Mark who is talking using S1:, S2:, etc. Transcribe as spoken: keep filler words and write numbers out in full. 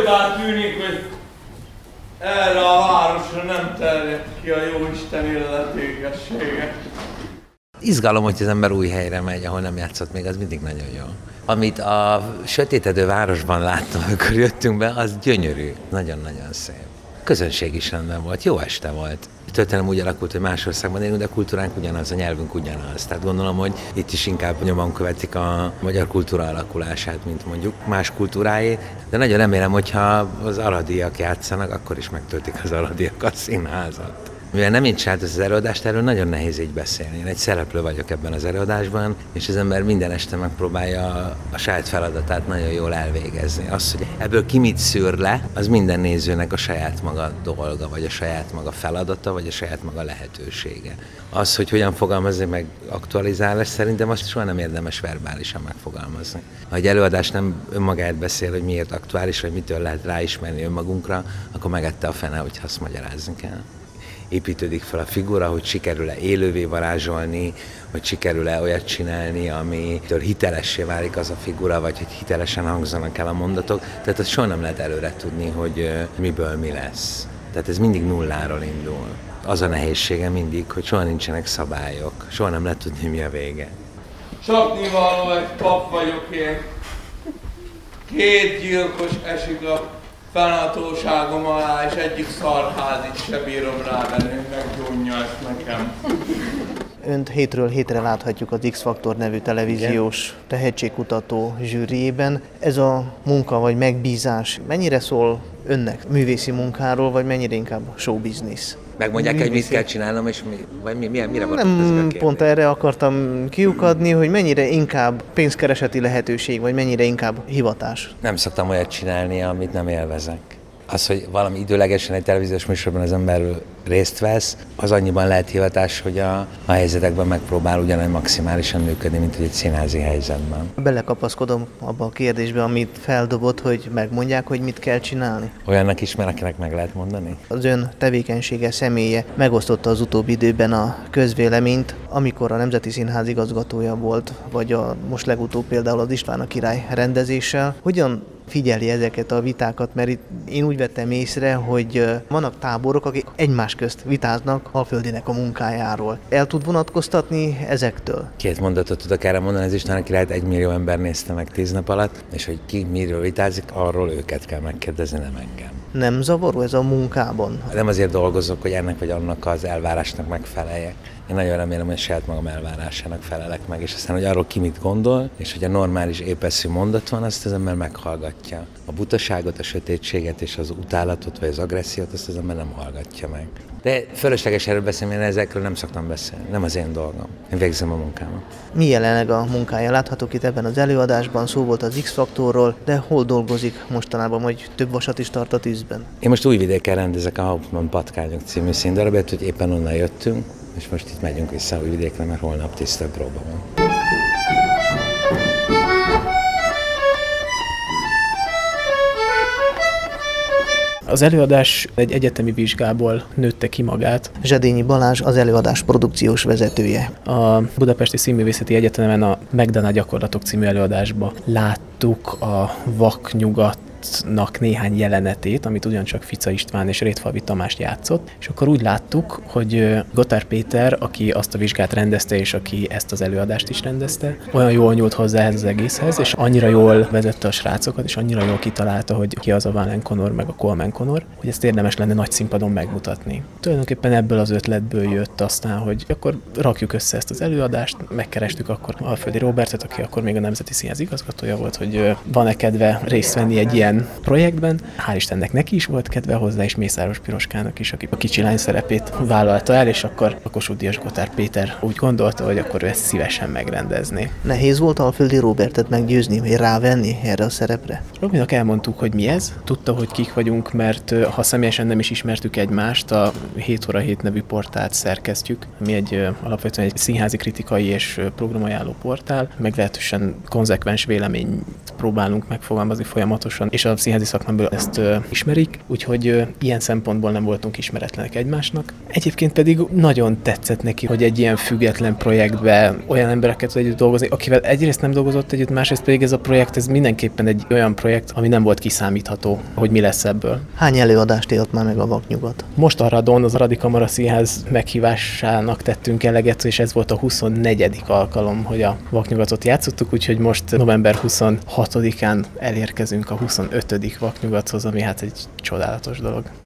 S1: olybá tűnik, hogy erre a városra nem terjed ki a Jóisten illetékessége.
S2: Izgalom, hogy az ember új helyre megy, ahol nem játszott még, az mindig nagyon jó. Amit a sötétedő városban láttam, amikor jöttünk be, az gyönyörű, nagyon-nagyon szép. Közönség is rendben volt, jó este volt. Történelem úgy alakult, hogy más országban élünk, de a kultúránk ugyanaz, a nyelvünk ugyanaz. Tehát gondolom, hogy itt is inkább nyomon követik a magyar kultúra alakulását, mint mondjuk más kultúráé. De nagyon remélem, hogyha az aradiak játszanak, akkor is megtöltik az aradiak a színházat. Mivel nem én csináltam az előadást, erről nagyon nehéz így beszélni. Én egy szereplő vagyok ebben az előadásban, és az ember minden este megpróbálja a, a saját feladatát nagyon jól elvégezni. Az, hogy ebből ki mit szűr le, az minden nézőnek a saját maga dolga, vagy a saját maga feladata, vagy a saját maga lehetősége. Az, hogy hogyan fogalmazni meg aktualizálás, szerintem azt soha nem érdemes verbálisan megfogalmazni. Ha egy előadás nem önmagáért beszél, hogy miért aktuális, vagy mitől lehet ráismerni önmagunkra, akkor megette a fene, hogyha azt magyarázni kell. Építődik fel a figura, hogy sikerül-e élővé varázsolni, hogy sikerül-e olyat csinálni, amitől hitelessé válik az a figura, vagy hogy hitelesen hangzanak el a mondatok. Tehát azt soha nem lehet előre tudni, hogy miből mi lesz. Tehát ez mindig nulláról indul. Az a nehézsége mindig, hogy soha nincsenek szabályok, soha nem lehet tudni, mi a vége.
S1: Csapnivaló egy pap vagyok én. Két gyilkos esik a fennhatóságom alá, és egyik szarházit se bírom rávenni, meggyónja ezt nekem.
S3: Önt hétről hétre láthatjuk az X-Faktor nevű televíziós tehetségkutató zsűriében. Ez a munka vagy megbízás mennyire szól önnek művészi munkáról, vagy mennyire inkább showbiznisz?
S2: Megmondják, hogy mit kell csinálnom, és mi, vagy mi, mire, mire
S3: Nem,
S2: vonatkozik a
S3: pont erre akartam kiukadni, hogy mennyire inkább pénzkereseti lehetőség, vagy mennyire inkább hivatás.
S2: Nem szoktam olyat csinálni, amit nem élvezek. Az, hogy valami időlegesen egy televíziós műsorban az ember részt vesz, az annyiban lehet hivatás, hogy a, a helyzetekben megpróbál ugyanolyan maximálisan működni, mint hogy egy színházi helyzetben.
S3: Belekapaszkodom abba a kérdésbe, amit feldobott, hogy megmondják, hogy mit kell csinálni.
S2: Olyannak is, mert akinek meg lehet mondani?
S3: Az ön tevékenysége, személye megosztotta az utóbbi időben a közvéleményt, amikor a Nemzeti Színház igazgatója volt, vagy a most legutóbb például az István a király rendezéssel. Hogyan figyeli ezeket a vitákat, mert itt én úgy vettem észre, hogy vannak táborok, akik egymás közt vitáznak Alföldinek a munkájáról. El tud vonatkoztatni ezektől?
S2: Két mondatot tudok erre mondani, az István a királyt egy millió ember nézte meg tíz nap alatt, és hogy ki miről vitázik, arról őket kell megkérdezni, nem engem.
S3: Nem zavaró ez a munkában?
S2: Nem azért dolgozok, hogy ennek vagy annak az elvárásnak megfeleljek. Én nagyon remélem, hogy saját magam elvárásának felelek meg, és aztán, hogy arról ki mit gondol, és hogy a normális épeszű mondat van, azt az ember meghallgatja. A butaságot, a sötétséget és az utálatot, vagy az agressziót, azt az ember nem hallgatja meg. De fölösleges erről beszélni, én ezekről nem szoktam beszélni, nem az én dolgom. Én végzem a munkámat.
S3: Mi jelenleg a munkája? Láthatók itt ebben az előadásban, szó volt az X-Faktorról, de hol dolgozik mostanában, hogy több vasat is tart a tűzben?
S2: Én most Újvidéken rendezek a Hauptmann Patkányok című színdarabot, hogy éppen onnan jöttünk, és most itt megyünk vissza Újvidékre, mert holnap tiszta próba van.
S4: Az előadás egy egyetemi vizsgából nőtte ki magát.
S3: Zsedényi Balázs az előadás produkciós vezetője.
S4: A Budapesti Színművészeti Egyetemen a Megdana gyakorlatok című előadásba láttuk a vaknyugat néhány jelenetét, amit ugyancsak Fica István és Rétfalvi Tamás játszott, és akkor úgy láttuk, hogy Gotthard Péter, aki azt a vizsgát rendezte, és aki ezt az előadást is rendezte, olyan jól nyúlt hozzá ehhez az egészhez, és annyira jól vezette a srácokat, és annyira jól kitalálta, hogy ki az a Valen Conor, meg a Coleman Conor, hogy ezt érdemes lenne nagy színpadon megmutatni. Tulajdonképpen ebből az ötletből jött aztán, hogy akkor rakjuk össze ezt az előadást, megkerestük akkor Alföldi Róbertet, aki akkor még a Nemzeti Színház igazgatója volt, hogy van-e kedve részt venni egy ilyen projektben. Hál' Istennek neki is volt kedve hozzá, és Mészáros Piroskának is, aki a kicsi lány szerepét vállalta el, és akkor a Kossuth Díjas Gotthard Péter úgy gondolta, hogy akkor ő ezt szívesen megrendezni.
S3: Nehéz volt Alföldi Róbertet meggyőzni, vagy rávenni erre a szerepre?
S4: Robinak elmondtuk, hogy mi ez. Tudta, hogy kik vagyunk, mert ha személyesen nem is ismertük egymást, a hét óra hét nevű portált szerkesztjük, ami egy alapvetően egy színházi kritikai és programajánló portál, meglehetősen konzekvens véleményt próbálunk megfogalmazni folyamatosan, és a színházi színházi szakmából ezt ö, ismerik, úgyhogy ö, ilyen szempontból nem voltunk ismeretlenek egymásnak. Egyébként pedig nagyon tetszett neki, hogy egy ilyen független projektbe olyan embereket tud együtt dolgozni, akivel egyrészt nem dolgozott együtt, másrészt pedig ez a projekt, ez mindenképpen egy olyan projekt, ami nem volt kiszámítható, hogy mi lesz ebből.
S3: Hány előadást élt már meg a Vaknyugat?
S4: Most a Radon, az Aradi Kamara Színház meghívásának tettünk eleget, és ez volt a huszonnegyedik alkalom, hogy a Vaknyugatot játszottuk, úgyhogy most november huszonhatodikán elérkezünk a huszonötödik Vaknyugathoz, ami hát egy csodálatos dolog.